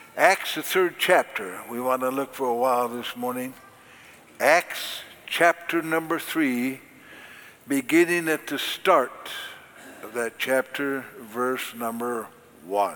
Acts, the third chapter, we want to look for a while this morning. Acts chapter number 3, beginning at the start of that chapter, verse number 1.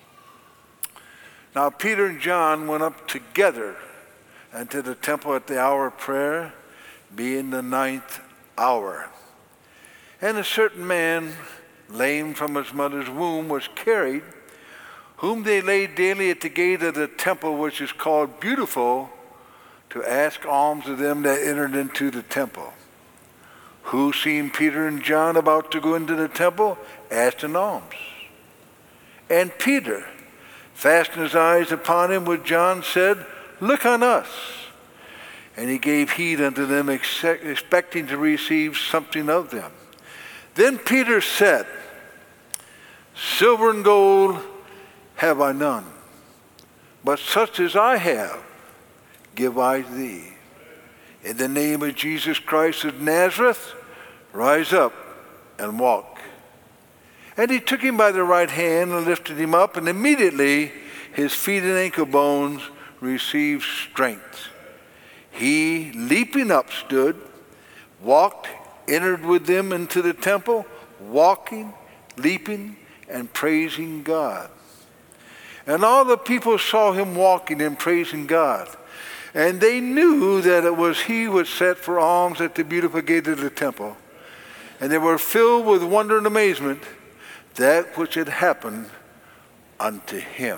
Now Peter and John went up together into the temple at the hour of prayer, being the 9th hour. And a certain man, lame from his mother's womb, was carried, whom they laid daily at the gate of the temple, which is called Beautiful, to ask alms of them that entered into the temple. Who, seeing Peter and John about to go into the temple, asked an alms. And Peter, fastening his eyes upon him with John, said, "Look on us." And he gave heed unto them, expecting to receive something of them. Then Peter said, "Silver and gold have I none, but such as I have give I thee. In the name of Jesus Christ of Nazareth, rise up and walk." And he took him by the right hand and lifted him up, and immediately his feet and ankle bones received strength. He, leaping up, stood, walked, entered with them into the temple, walking, leaping, and praising God. And all the people saw him walking and praising God. And they knew that it was he who was set for alms at the beautiful gate of the temple. And they were filled with wonder and amazement that which had happened unto him.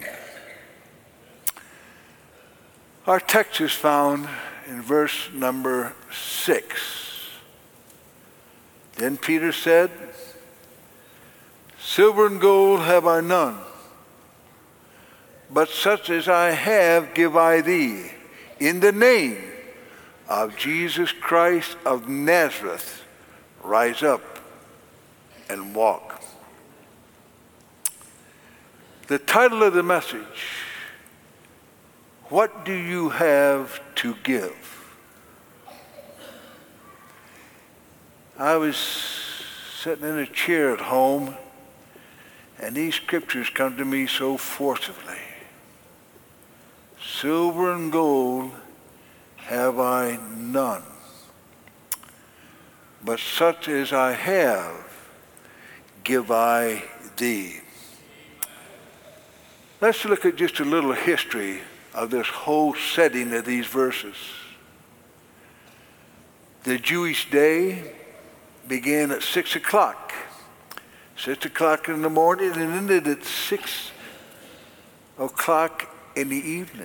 Our text is found in verse number 6. Then Peter said, "Silver and gold have I none, but such as I have give I thee. In the name of Jesus Christ of Nazareth, rise up and walk." The title of the message, what do you have to give? I was sitting in a chair at home, and these scriptures come to me so forcibly. Silver and gold have I none, but such as I have give I thee. Let's look at just a little history of this whole setting of these verses. The Jewish day began at 6 o'clock. 6 o'clock in the morning and ended at 6 o'clock in the evening.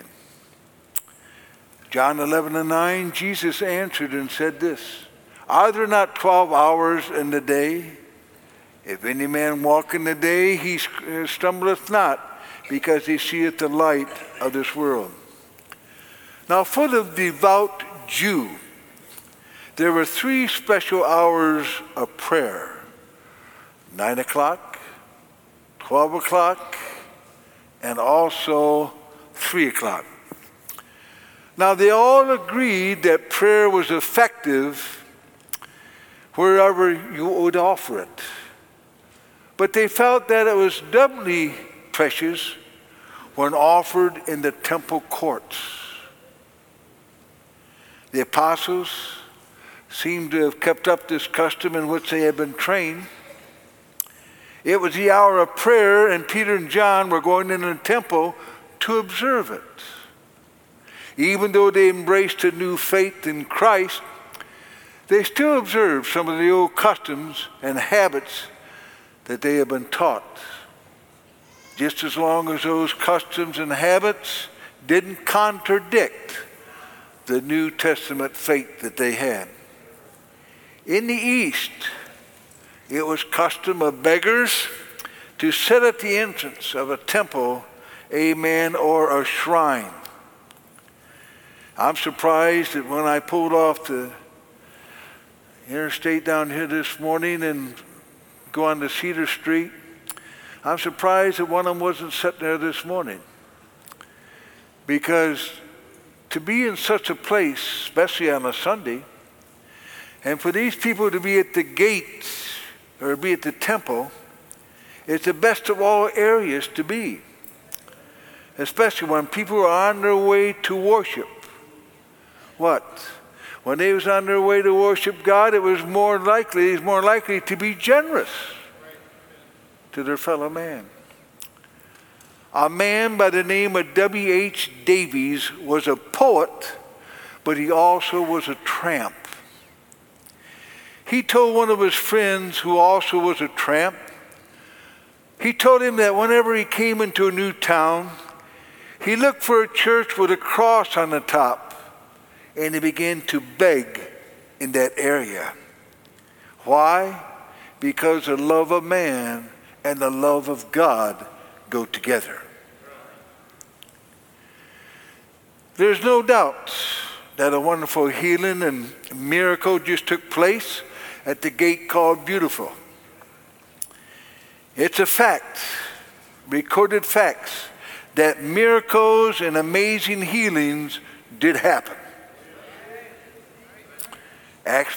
John 11:9, Jesus answered and said this, "Are there not 12 hours in the day? If any man walk in the day, he stumbleth not, because he seeth the light of this world." Now for the devout Jew, there were 3 special hours of prayer: 9 o'clock, 12 o'clock, and also 3 o'clock. Now they all agreed that prayer was effective wherever you would offer it. But they felt that it was doubly precious when offered in the temple courts. The apostles seemed to have kept up this custom in which they had been trained. It was the hour of prayer, and Peter and John were going into the temple to observe it. Even though they embraced a new faith in Christ, they still observed some of the old customs and habits that they had been taught. Just as long as those customs and habits didn't contradict the New Testament faith that they had. In the East, it was custom of beggars to sit at the entrance of a temple, amen, or a shrine. I'm surprised that when I pulled off the interstate down here this morning and go on to Cedar Street, I'm surprised that one of them wasn't sitting there this morning. Because to be in such a place, especially on a Sunday, and for these people to be at the gates or be at the temple, it's the best of all areas to be. especially when people are on their way to worship. What? When they was on their way to worship God, it was more likely to be generous to their fellow man. A man by the name of W.H. Davies was a poet, but he also was a tramp. He told one of his friends, who also was a tramp, he told him that whenever he came into a new town, he looked for a church with a cross on the top, and he began to beg in that area. Why? Because the love of man and the love of God go together. There's no doubt that a wonderful healing and miracle just took place at the gate called Beautiful. It's a fact, recorded facts, that miracles and amazing healings did happen. Acts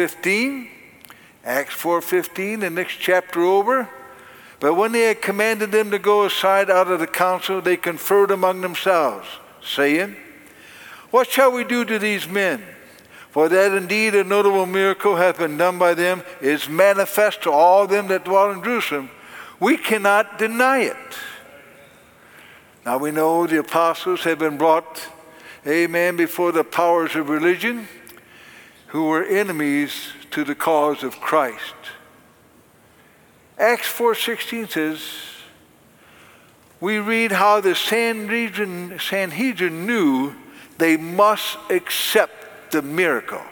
4:15, the next chapter over. But when they had commanded them to go aside out of the council, they conferred among themselves, saying, "What shall we do to these men? For that indeed a notable miracle hath been done by them is manifest to all them that dwell in Jerusalem. We cannot deny it." Now we know the apostles had been brought, amen, before the powers of religion, who were enemies to the cause of Christ. Acts 4:16 says, we read how the Sanhedrin knew they must accept the miracle.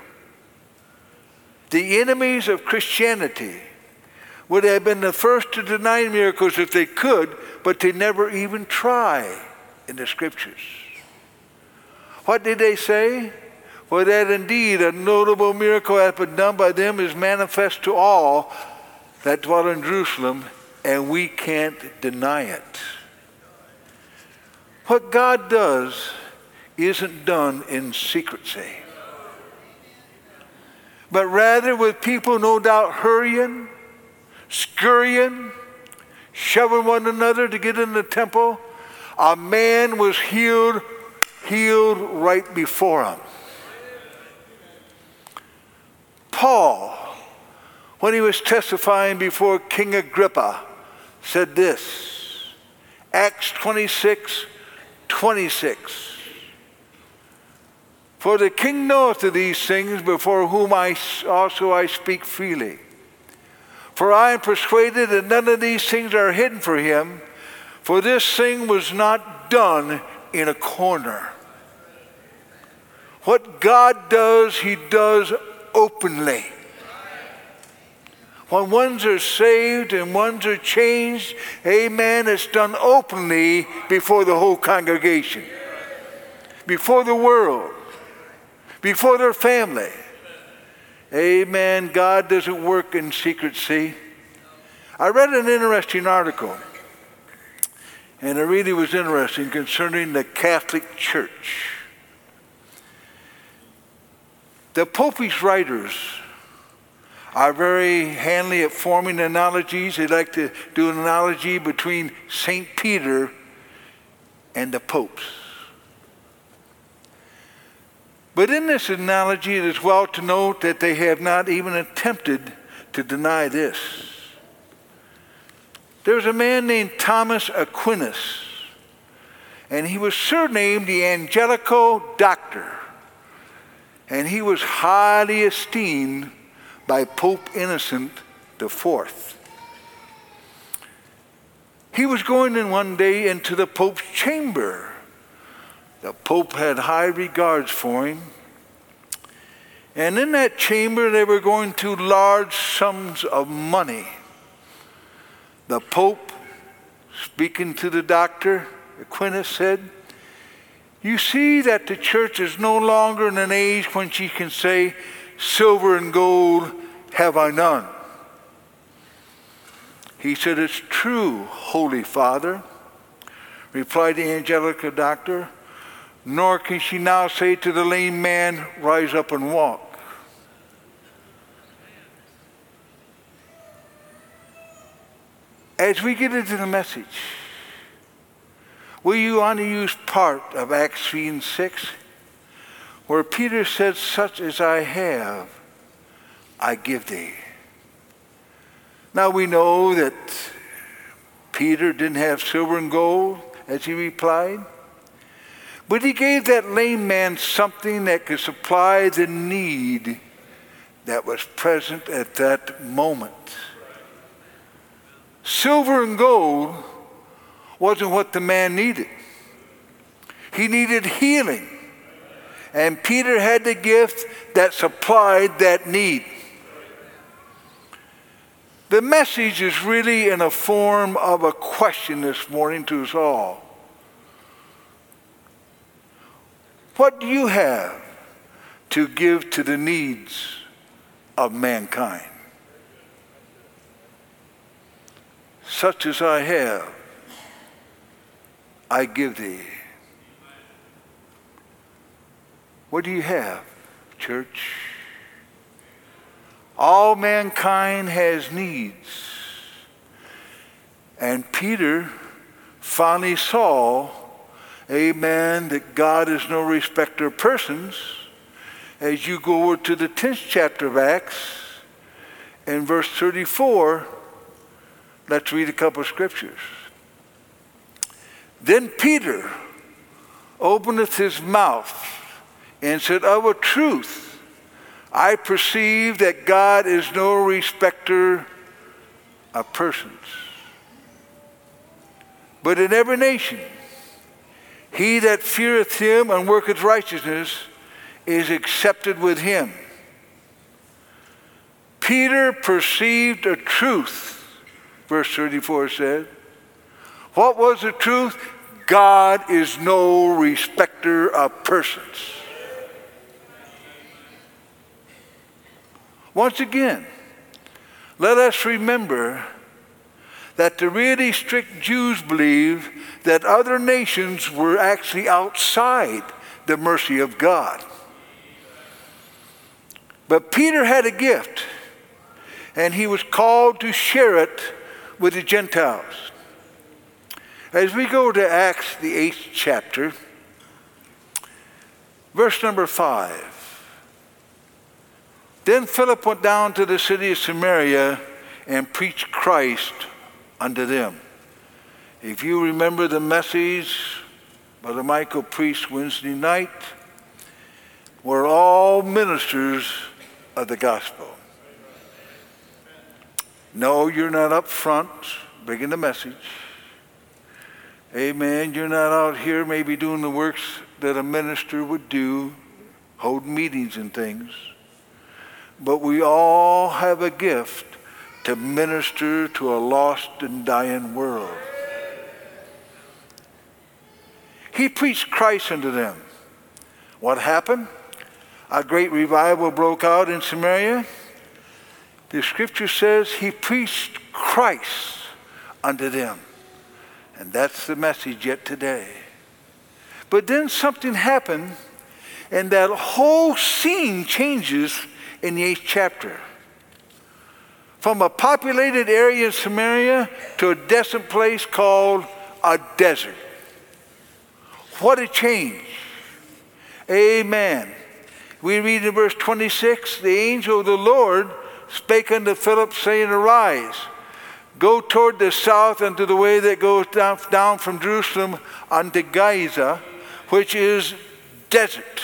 The enemies of Christianity would have been the first to deny miracles if they could, but they never even try in the scriptures. What did they say? For that indeed a notable miracle hath been done by them is manifest to all that dwell in Jerusalem, and we can't deny it. What God does isn't done in secrecy, but rather with people no doubt hurrying, scurrying, shoving one another to get in the temple. A man was healed right before him. Paul, when he was testifying before King Agrippa, said this, Acts 26:26. For the king knoweth of these things, before whom I speak freely. For I am persuaded that none of these things are hidden for him, for this thing was not done in a corner. What God does, he does openly. When ones are saved and ones are changed, amen, it's done openly before the whole congregation, before the world, before their family. Amen. God doesn't work in secrecy. I read an interesting article, and it really was interesting, concerning the Catholic Church. The Popish writers are very handy at forming analogies. They like to do an analogy between St. Peter and the popes. But in this analogy, it is well to note that they have not even attempted to deny this. There's a man named Thomas Aquinas, and he was surnamed the Angelical Doctor, and he was highly esteemed by Pope Innocent IV. He was going in one day into the Pope's chamber. The Pope had high regards for him. And in that chamber, they were going to large sums of money. The Pope, speaking to the doctor, Aquinas, said, "You see that the church is no longer in an age when she can say, 'Silver and gold have I none.'" He said, "It's true, Holy Father," replied the Angelical Doctor, "nor can she now say to the lame man, 'Rise up and walk.'" As we get into the message, We want to use part of Acts 3 and 6, where Peter said, such as I have, I give thee. Now we know that Peter didn't have silver and gold, as he replied, but he gave that lame man something that could supply the need that was present at that moment. Silver and gold wasn't what the man needed. He needed healing. And Peter had the gift that supplied that need. The message is really in a form of a question this morning to us all. What do you have to give to the needs of mankind? Such as I have, I give thee. What do you have, church? All mankind has needs. And Peter finally saw, amen, that God is no respecter of persons. As you go over to the 10th chapter of Acts, in verse 34, let's read a couple of scriptures. Then Peter openeth his mouth and said, of a truth, I perceive that God is no respecter of persons. But in every nation, he that feareth him and worketh righteousness is accepted with him. Peter perceived a truth, verse 34 said. What was the truth? God is no respecter of persons. Once again, let us remember that the really strict Jews believed that other nations were actually outside the mercy of God. But Peter had a gift, and he was called to share it with the Gentiles. As we go to Acts, the 8th chapter, verse number 5. Then Philip went down to the city of Samaria and preached Christ unto them. If you remember the message Brother Michael preached Wednesday night, we're all ministers of the gospel. No, you're not up front bringing the message. Amen. You're not out here maybe doing the works that a minister would do, holding meetings and things. But we all have a gift to minister to a lost and dying world. He preached Christ unto them. What happened? A great revival broke out in Samaria. The scripture says he preached Christ unto them. And that's the message yet today. But then something happened, and that whole scene changes in the 8th chapter. From a populated area in Samaria to a desolate place called a desert. What a change. Amen. We read in verse 26, the angel of the Lord spake unto Philip, saying, arise, go toward the south unto the way that goes down from Jerusalem unto Gaza, which is desert.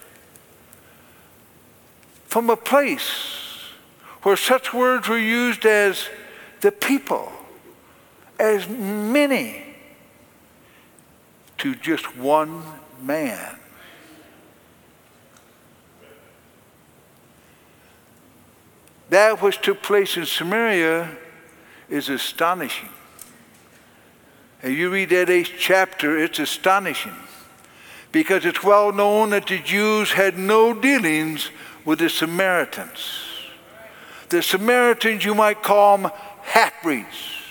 From a place where such words were used as the people, as many, to just one man. That which took place in Samaria is astonishing. And you read that 8th chapter, it's astonishing. Because it's well known that the Jews had no dealings with the Samaritans. The Samaritans, you might call them half-breeds.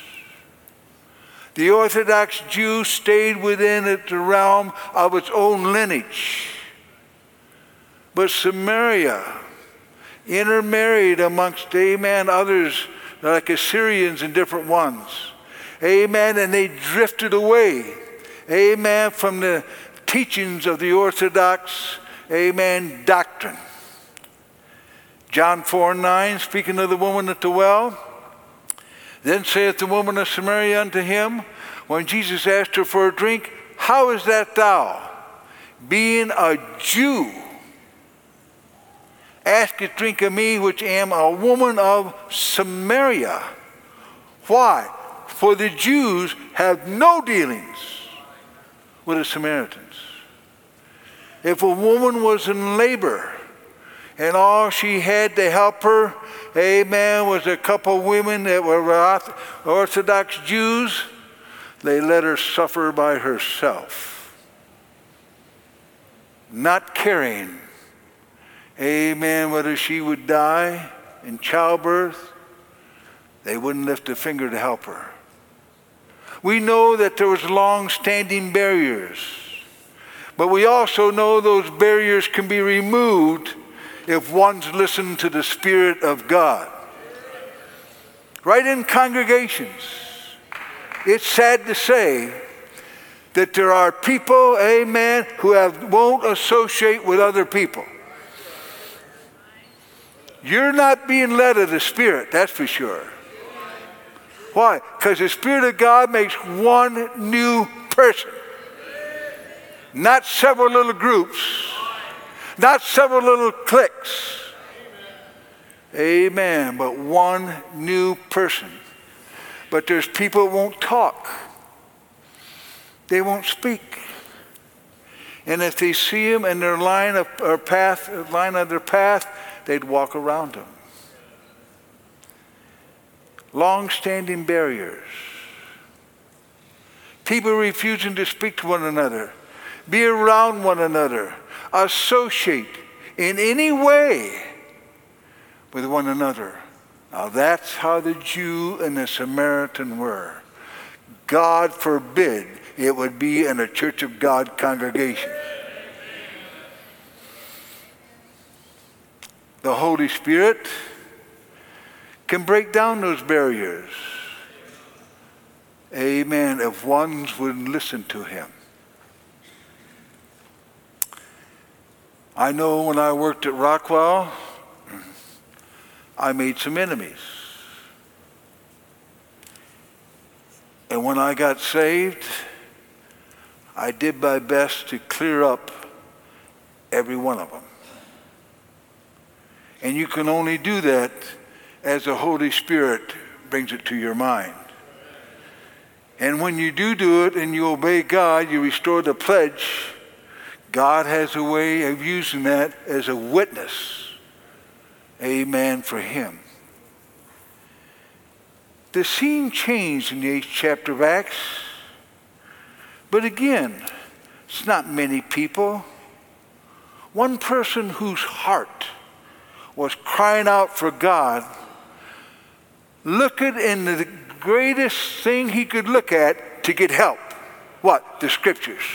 The Orthodox Jew stayed within the realm of its own lineage. But Samaria intermarried amongst, amen, others like Assyrians and different ones. Amen, and they drifted away. amen, from the teachings of the Orthodox, amen, doctrine. John 4:9, speaking of the woman at the well, then saith the woman of Samaria unto him, when Jesus asked her for a drink, how is that thou, being a Jew, askest drink of me, which am a woman of Samaria? Why? For the Jews have no dealings with the Samaritans. If a woman was in labor and all she had to help her, amen, was a couple women that were Orthodox Jews, they let her suffer by herself, not caring, amen, whether she would die in childbirth. They wouldn't lift a finger to help her. We know that there was long-standing barriers, but we also know those barriers can be removed if one's listened to the Spirit of God. Right in congregations, it's sad to say that there are people, amen, who won't associate with other people. You're not being led of the Spirit, that's for sure. Why? Because the Spirit of God makes one new person. Not several little groups. Not several little cliques. Amen. But one new person. But there's people that won't talk. They won't speak. And if they see him in their line of their path, they'd walk around him. Long-standing barriers. People refusing to speak to one another, be around one another, associate in any way with one another. Now that's how the Jew and the Samaritan were. God forbid it would be in a Church of God congregation. The Holy Spirit can break down those barriers. Amen. If ones would listen to him. I know when I worked at Rockwell, I made some enemies. And when I got saved, I did my best to clear up every one of them. And you can only do that as the Holy Spirit brings it to your mind. And when you do it and you obey God, you restore the pledge, God has a way of using that as a witness, amen, for him. The scene changed in the 8th chapter of Acts. But again, it's not many people. One person whose heart was crying out for God, looking in the greatest thing he could look at to get help. What? The Scriptures.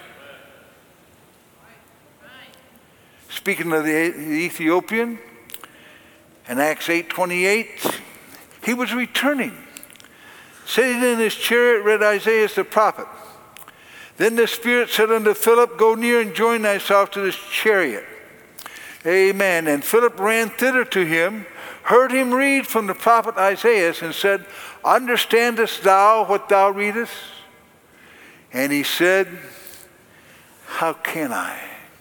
Speaking of the Ethiopian, in Acts 8:28, he was returning. Sitting in his chariot, read Isaiah the prophet. Then the Spirit said unto Philip, go near and join thyself to this chariot. Amen. And Philip ran thither to him, heard him read from the prophet Isaiah, and said, understandest thou what thou readest? And he said, how can I?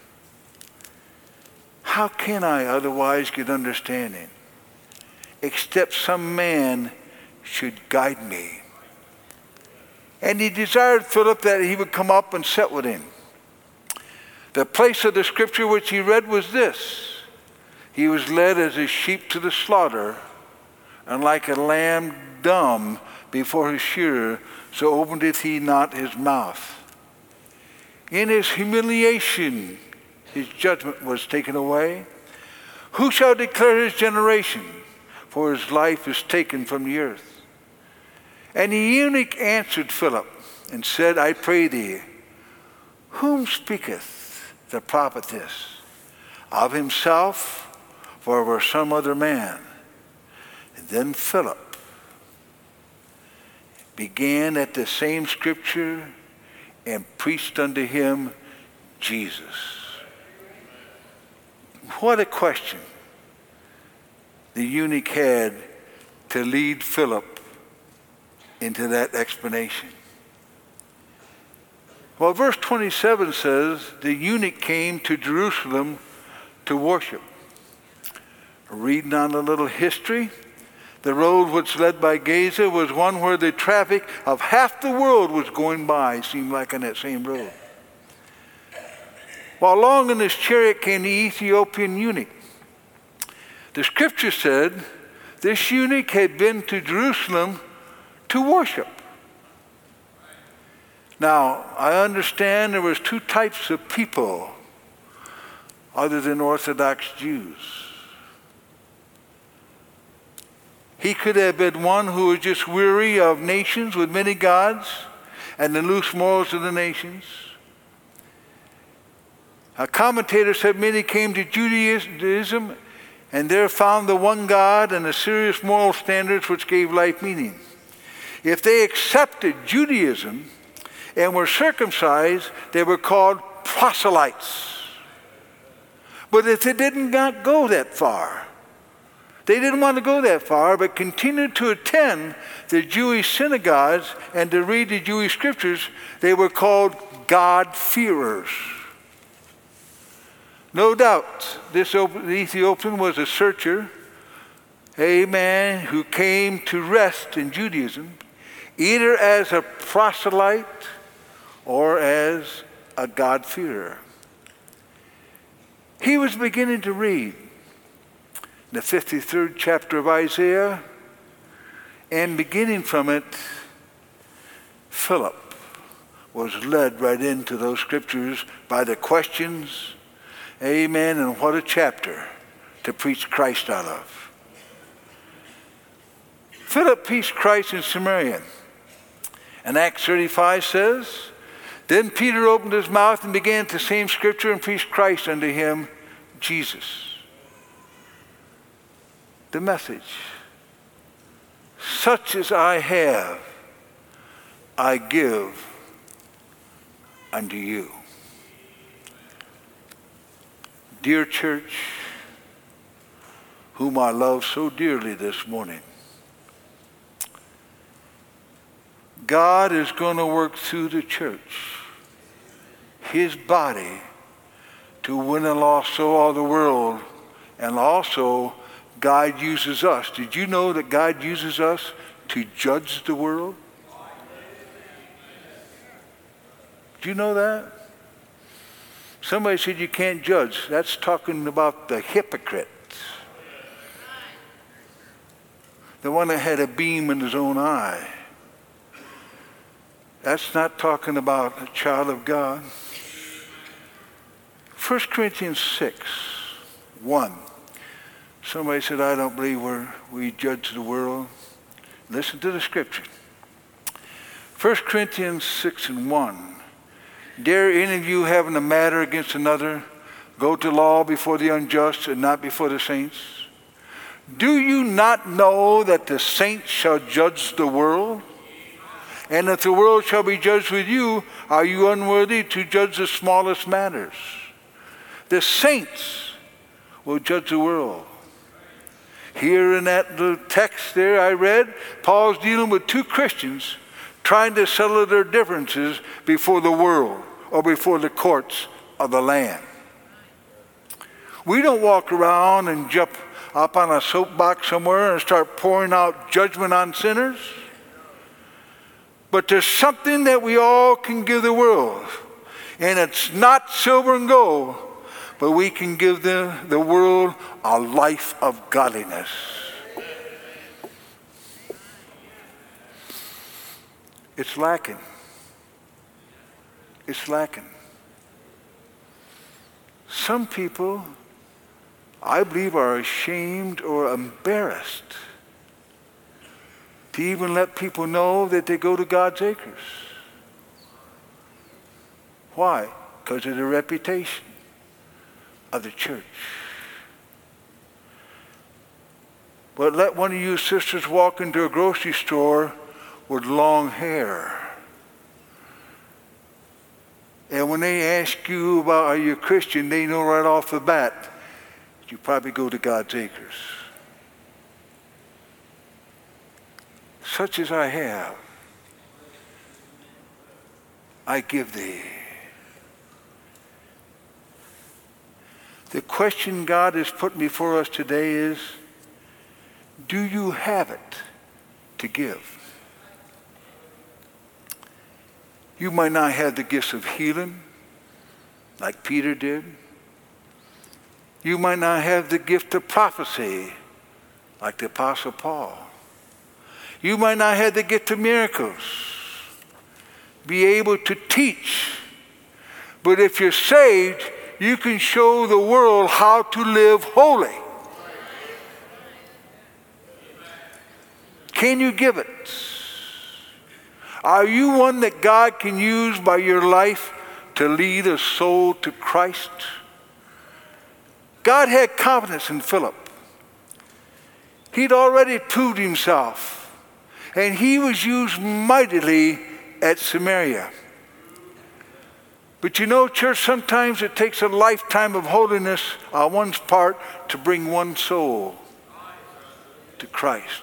How can I otherwise get understanding? Except some man should guide me. And he desired Philip that he would come up and sit with him. The place of the scripture which he read was this: he was led as a sheep to the slaughter, and like a lamb dumb before his shearer, so openeth he not his mouth. In his humiliation, his judgment was taken away. Who shall declare his generation? For his life is taken from the earth. And the eunuch answered Philip and said, I pray thee, whom speaketh the prophet this? Of himself, or of some other man? And then Philip began at the same scripture and preached unto him Jesus. What a question the eunuch had to lead Philip into that explanation. Well, verse 27 says, the eunuch came to Jerusalem to worship. Reading on a little history, the road which led by Gaza was one where the traffic of half the world was going by, seemed like on that same road. While along in his chariot came the Ethiopian eunuch. The scripture said this eunuch had been to Jerusalem to worship. Now, I understand there was two types of people other than Orthodox Jews. He could have been one who was just weary of nations with many gods and the loose morals of the nations. A commentator said many came to Judaism and there found the one God and the serious moral standards which gave life meaning. If they accepted Judaism and were circumcised, they were called proselytes. But if they did not go that far, they didn't want to go that far, but continued to attend the Jewish synagogues and to read the Jewish scriptures, they were called God-fearers. No doubt, this Ethiopian was a searcher, a man who came to rest in Judaism, either as a proselyte or as a God-fearer. He was beginning to read the 53rd chapter of Isaiah, and beginning from it, Philip was led right into those scriptures by the questions. Amen, and what a chapter to preach Christ out of. Philip preached Christ in Samaria. And Acts 35 says, then Peter opened his mouth and began the same scripture and preached Christ unto him, Jesus. The message, such as I have, I give unto you. Dear church, whom I love so dearly this morning, God is going to work through the church, his body, to win and lost so all the world, and also God uses us. Did you know that God uses us to judge the world? Do you know that? Somebody said you can't judge. That's talking about the hypocrite. The one that had a beam in his own eye. That's not talking about a child of God. 1 Corinthians 6:1. Somebody said, I don't believe we judge the world. Listen to the scripture. 1 Corinthians 6:1. Dare any of you having a matter against another go to law before the unjust and not before the saints? Do you not know that the saints shall judge the world? And if the world shall be judged with you, are you unworthy to judge the smallest matters? The saints will judge the world. Here in that little text there I read, Paul's dealing with two Christians trying to settle their differences before the world or before the courts of the land. We don't walk around and jump up on a soapbox somewhere and start pouring out judgment on sinners. But there's something that we all can give the world. And it's not silver and gold, but we can give the world a life of godliness. It's lacking. It's lacking. Some people, I believe, are ashamed or embarrassed to even let people know that they go to God's acres. Why? Because of the reputation of the church. But let one of you sisters walk into a grocery store with long hair And when they ask you about are you a Christian, they know right off the bat you probably go to God's acres. Such as I have, I give thee. The question God has put before us today is, do you have it to give? You might not have the gifts of healing like Peter did. You might not have the gift of prophecy like the Apostle Paul. You might not have the gift of miracles, be able to teach. But if you're saved, you can show the world how to live holy. Can you give it? Are you one that God can use by your life to lead a soul to Christ? God had confidence in Philip. He'd already proved himself, and he was used mightily at Samaria. But you know, church, sometimes it takes a lifetime of holiness on one's part to bring one soul to Christ.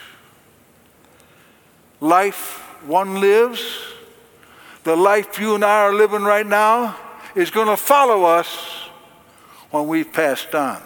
Life one lives, the life you and I are living right now, is going to follow us when we've passed on.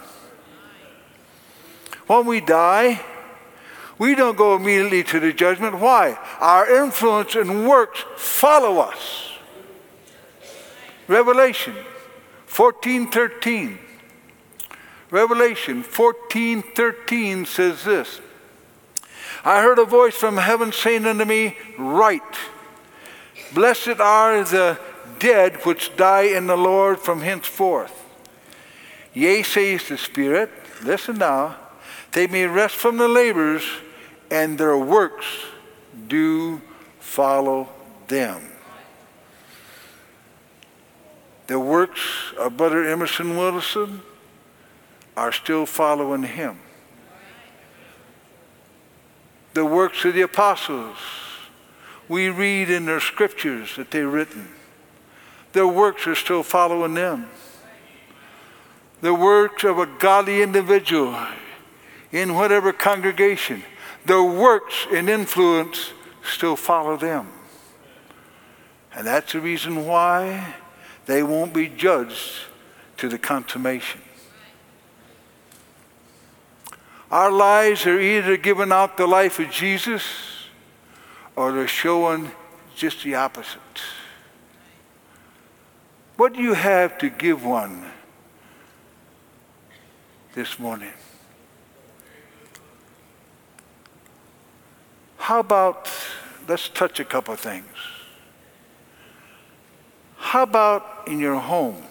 When we die, we don't go immediately to the judgment. Why? Our influence and works follow us. Revelation 14:13. Revelation 14:13 says this. I heard a voice from heaven saying unto me, Write, blessed are the dead which die in the Lord from henceforth. Yea, says the Spirit, listen now, they may rest from the labors, and their works do follow them. The works of Brother Emerson Wilson are still following him. The works of the apostles, we read in their scriptures that they've written. Their works are still following them. The works of a godly individual in whatever congregation, their works and influence still follow them. And that's the reason why they won't be judged to the consummation. Our lives are either giving out the life of Jesus or they're showing just the opposite. What do you have to give one this morning? How about, let's touch a couple of things. How about in your home?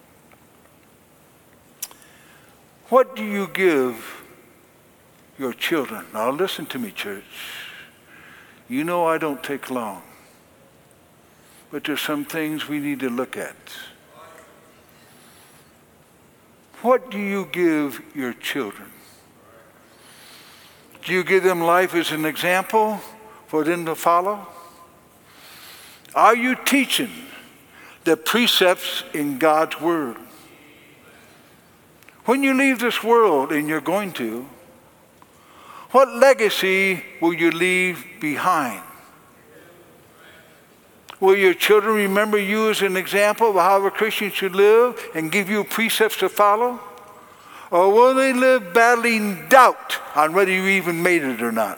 What do you give your children? Now listen to me, church. You know I don't take long. But there's some things we need to look at. What do you give your children? Do you give them life as an example for them to follow? Are you teaching the precepts in God's Word? When you leave this world, and you're going to, what legacy will you leave behind? Will your children remember you as an example of how a Christian should live and give you precepts to follow? Or will they live battling doubt on whether you even made it or not?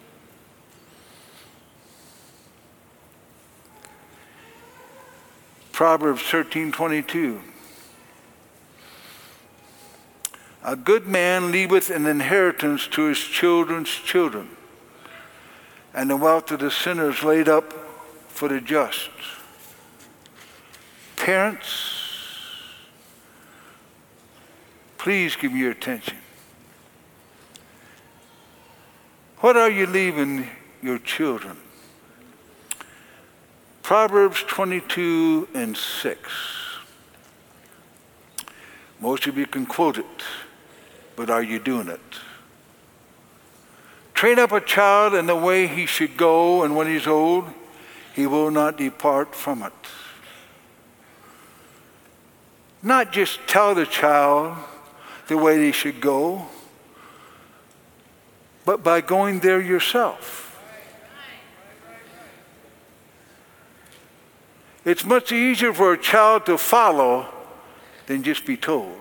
Proverbs 13:22. A good man leaveth an inheritance to his children's children, and the wealth of the sinner is laid up for the just. Parents, please give me your attention. What are you leaving your children? Proverbs 22:6. Most of you can quote it, but are you doing it? Train up a child in the way he should go, and when he's old, he will not depart from it. Not just tell the child the way they should go, but by going there yourself. It's much easier for a child to follow than just be told.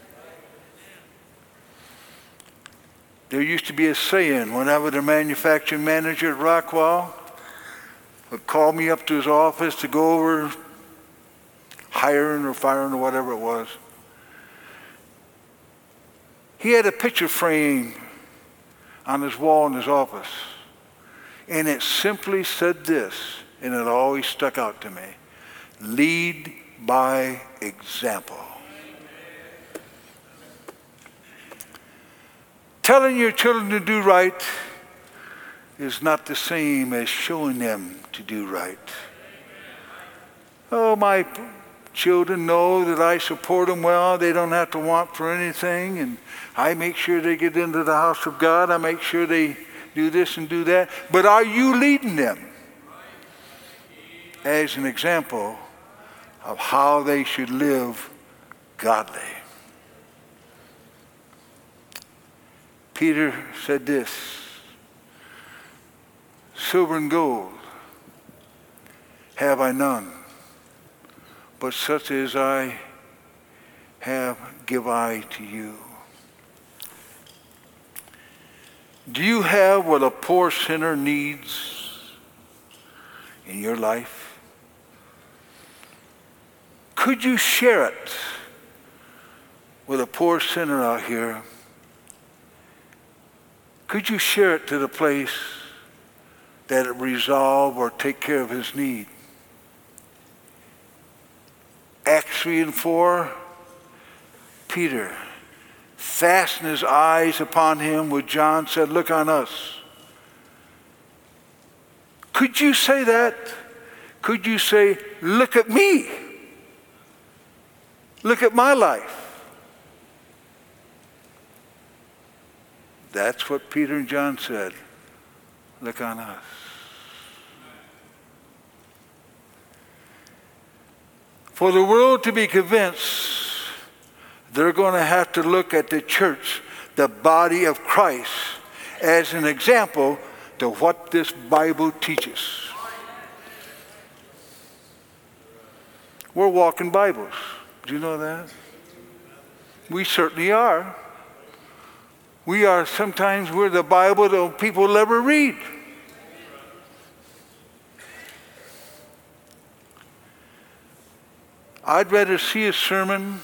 There used to be a saying when I was a manufacturing manager at Rockwell, would call me up to his office to go over hiring or firing or whatever it was. He had a picture frame on his wall in his office, and it simply said this, and it always stuck out to me: lead by example. Telling your children to do right is not the same as showing them to do right. Oh, my children know that I support them well. They don't have to want for anything, and I make sure they get into the house of God. I make sure they do this and do that. But are you leading them as an example of how they should live godly? Peter said this: silver and gold have I none, but such as I have give I to you. Do you have what a poor sinner needs in your life? Could you share it with a poor sinner out here? Could you share it to the place that it resolve or take care of his need? Acts 3:4, Peter fastened his eyes upon him with John, said, look on us. Could you say that? Could you say, look at me? Look at my life. That's what Peter and John said. Look on us. For the world to be convinced, they're going to have to look at the church, the body of Christ, as an example to what this Bible teaches. We're walking Bibles. Do you know that? We certainly are. We're the Bible that people will never read. I'd rather see a sermon.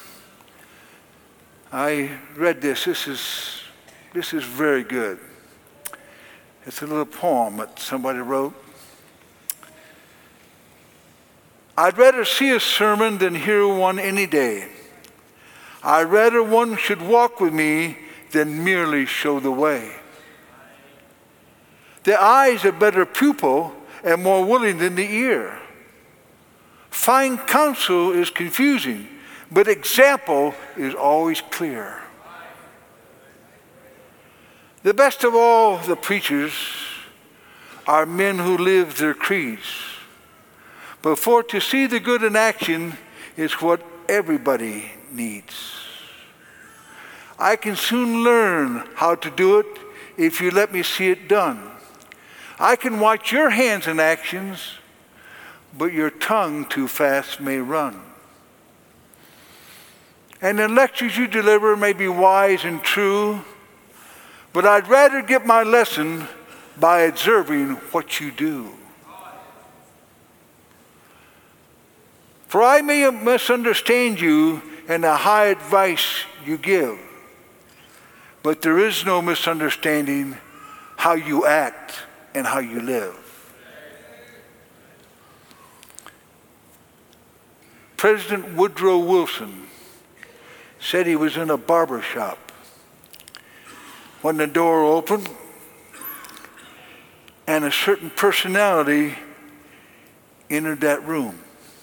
I read this. This is very good. It's a little poem that somebody wrote. I'd rather see a sermon than hear one any day. I'd rather one should walk with me than merely show the way. The eye is a better pupil and more willing than the ear. Fine counsel is confusing, but example is always clear. The best of all the preachers are men who live their creeds. But for to see the good in action is what everybody needs. I can soon learn how to do it if you let me see it done. I can watch your hands in actions, but your tongue too fast may run. And the lectures you deliver may be wise and true, but I'd rather get my lesson by observing what you do. For I may misunderstand you and the high advice you give, but there is no misunderstanding how you act and how you live. President Woodrow Wilson said he was in a barber shop when the door opened and a certain personality entered that room.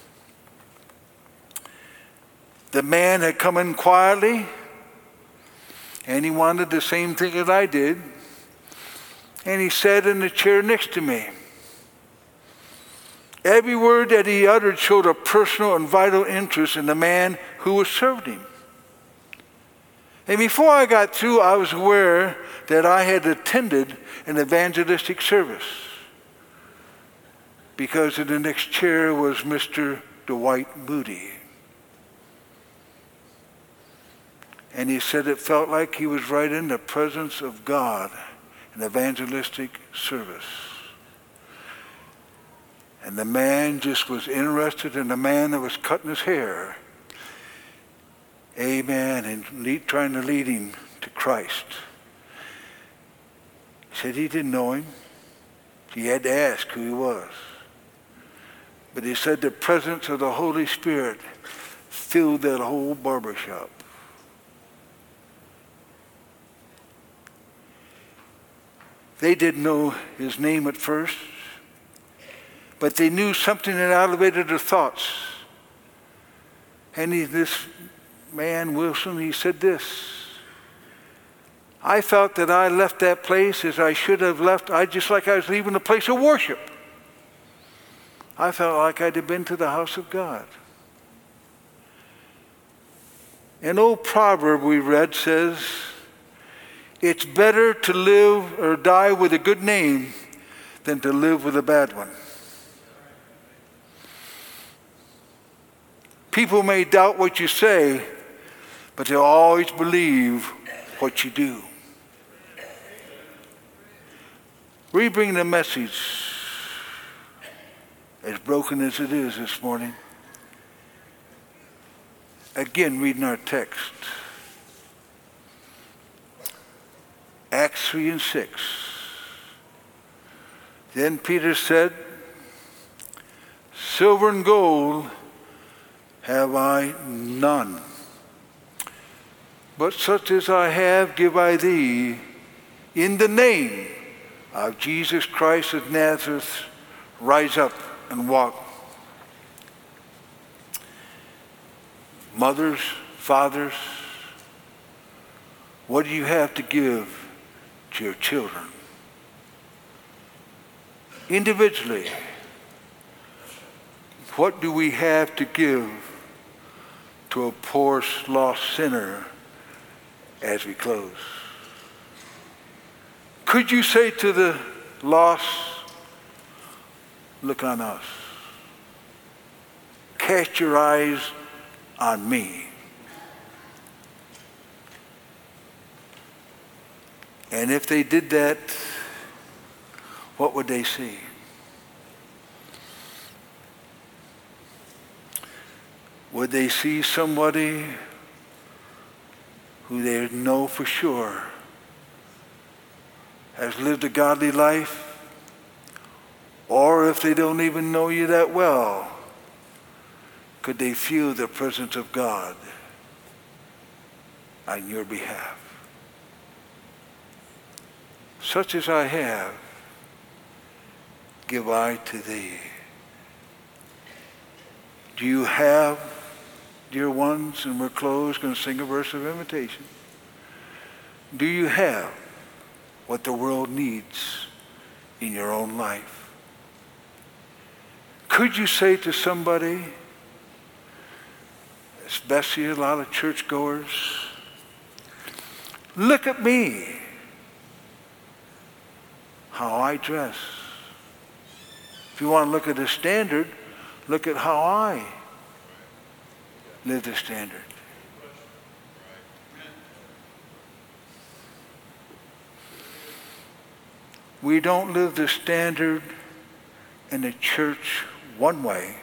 The man had come in quietly, and he wanted the same thing that I did, and he sat in the chair next to me. Every word that he uttered showed a personal and vital interest in the man who was serving him. And before I got through, I was aware that I had attended an evangelistic service, because in the next chair was Mr. Dwight Moody. And he said it felt like he was right in the presence of God, an evangelistic service. And the man just was interested in the man that was cutting his hair. Amen. And trying to lead him to Christ. He said he didn't know him. He had to ask who he was. But he said the presence of the Holy Spirit filled that whole barbershop. They didn't know his name at first, but they knew something that elevated their thoughts. And this man, Wilson, he said this: I felt that I left that place as I should have left, just like I was leaving a place of worship. I felt like I'd have been to the house of God. An old proverb we read says, it's better to live or die with a good name than to live with a bad one. People may doubt what you say, but they'll always believe what you do. We bring the message, as broken as it is this morning. Again, reading our text. Acts 3 and 6. Then Peter said, silver and gold have I none, but such as I have give I thee. In the name of Jesus Christ of Nazareth, rise up and walk. Mothers, fathers, what do you have to give to your children? Individually, what do we have to give to a poor, lost sinner as we close? Could you say to the lost, look on us. Cast your eyes on me. And if they did that, what would they see? Would they see somebody who they know for sure has lived a godly life? Or if they don't even know you that well, could they feel the presence of God on your behalf? Such as I have, give I to thee. Do you have, dear ones, and we're closed, going to sing a verse of invitation. Do you have what the world needs in your own life? Could you say to somebody, especially a lot of churchgoers, look at me, how I dress. If you want to look at the standard, look at how I live the standard. We don't live the standard in the church one way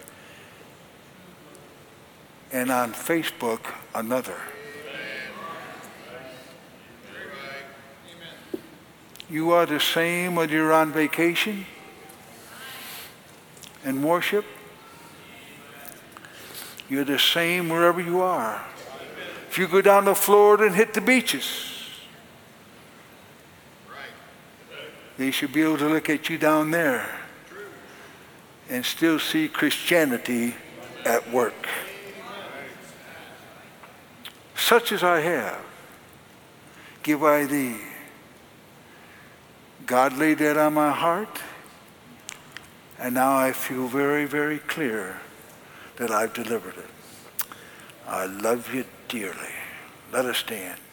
and on Facebook another. You are the same whether you're on vacation and worship. You're the same wherever you are. If you go down to Florida and hit the beaches, they should be able to look at you down there and still see Christianity at work. Such as I have, give I thee. God laid that on my heart, And now I feel very, very clear that I've delivered it. I love you dearly. Let us stand.